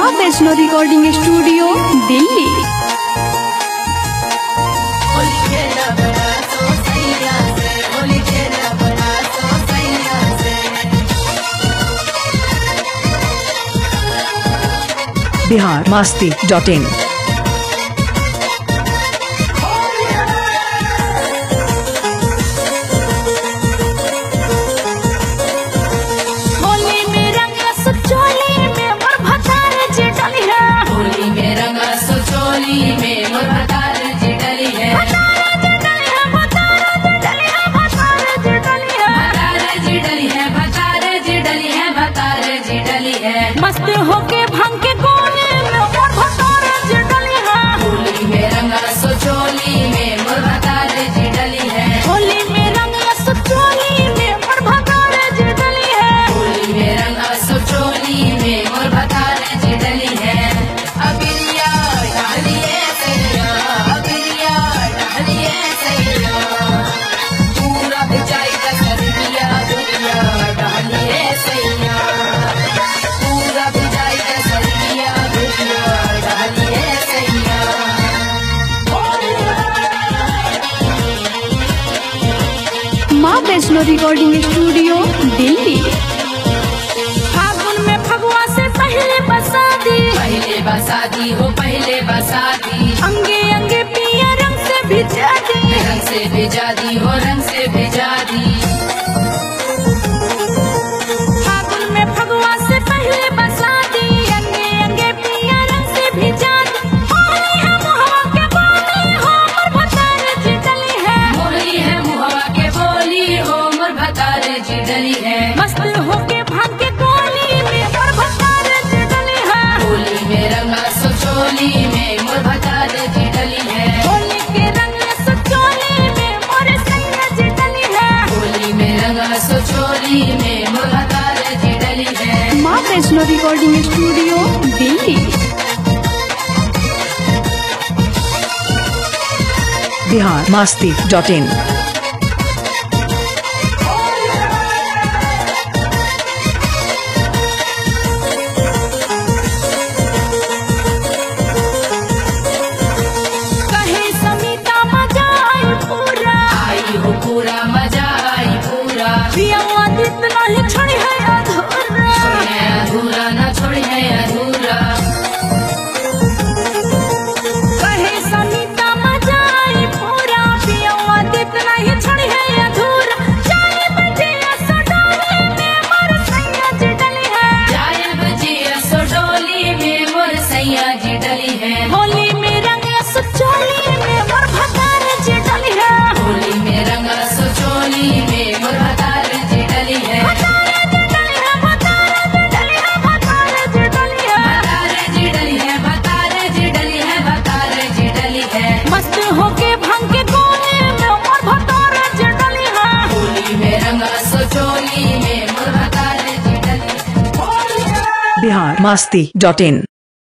माँ Vaishno recording studio Delhi. biharmasti.in। मस्त होके भांग के कोने में मोर भतार जी डली है। होली में रंगा सोचोली में मोर भतार जी डली है। होली में रंगा सोचोली में मोर भतार जी डली है। होली में रंगा सोचोली में मोर भतार जी डली है। अबिरिया डालिए सैया, अबिरिया डालिए सैया, पूरा बिचाई का सरिया दुनिया डालिए सैया, पूरा बिचाई का सरिया दुनिया डालिए सैया। माँ वैष्णो रिकॉर्डिंग स्टूडियो दिल्ली। फागुन में फगुआ से पहले बसादी, पहले बसादी हो पहले बसादी, अंगे अंगे पिया रंग से भिजा दी, रंग से भिजा दी हो रंग से भिजा दी। फागुन में फगुआ से पहले बसादी, अंगे अंगे पिया रंग से भिजा दी। होली है मुहवा के बोली हो मोर भतार जी डली है। होली है मुहवा के बोली हो मोर भतार जी डली है। मस्त होके भांग के कोली में मोर भतार जी डली है। होली में रंगा सोचोली में मोर भतार जी डली है। होली के रंग सोचोली में मोर सैया जी डली है। होली में रंगा सोचोली में मोर भतार जी डली है। माँ Vaishno recording studio Delhi. biharmasti.in। कहे समीता मजा आई पूरा, आई हो पूरा मजा आई पूरा। पिया दित नहीं छोड़ी है अधूरा, छोड़ी है अधूरा ना छोड़ी है अधूरा। कहे समीता मजा आई पूरा, पिया दित नहीं छोड़ी है अधूरा। 4 बजे सोडोली में मोर सैया जी डली है। 4 बजे सोडोली में मोर सैया जी डली है। होली में रंग सोचोली में मोर भतार जी डली है। होली में रंग सोचोली में मोर भतार जी डली है। भतार जी डली है, भतार जी डली है, भतार जी डली है, भतार जी डली है, भतार जी डली है, भतार जी डली है। मस्त होके भांग के कोने में मोर भतार जी डली है। होली में रंग सोचोली में मोर भतार जी डली है। biharmasti.in।